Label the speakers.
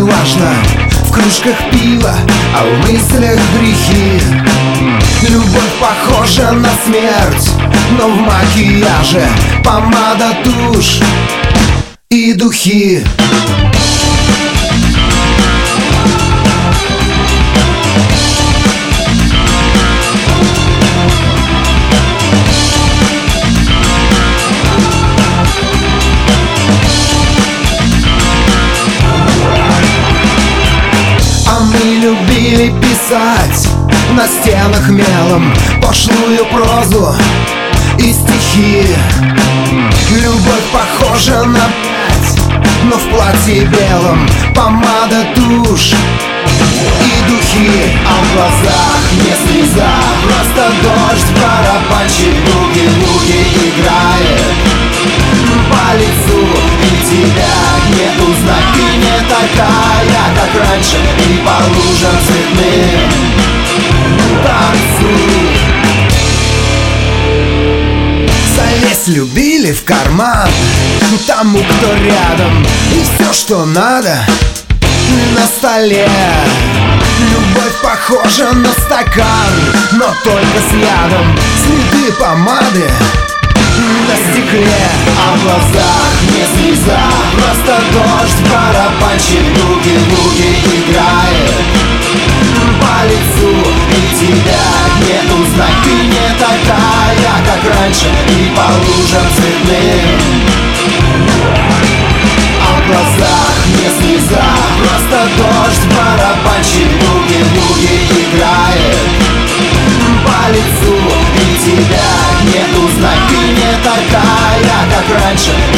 Speaker 1: важно, в кружках пива, а в мыслях грехи. Любовь похожа на смерть, но в макияже помада, тушь и духи. Любили писать на стенах мелом пошлую прозу и стихи. Любовь похожа на пять, но в платье белом помада, тушь и духи. А в глазах не слеза, просто дождь, барабанщик буги-буги играет по лицу, и тебя не узнать. Ты не такая, как раньше, и по лужам цветным танцуй. Залезть любили в карман тому, кто рядом, и все, что надо, на столе. Любовь похожа на стакан, но только с ядом. Следы помады на стекле, а в глазах не слеза, просто дождь, барабанщик буги-буги играет по лицу, и тебя не узнать. Ты не такая, как раньше, и по лужам цветным. А в глазах не слеза, просто дождь, барабанщик буги-буги играет по лицу, и тебя не узнать. Ты не такая, как раньше,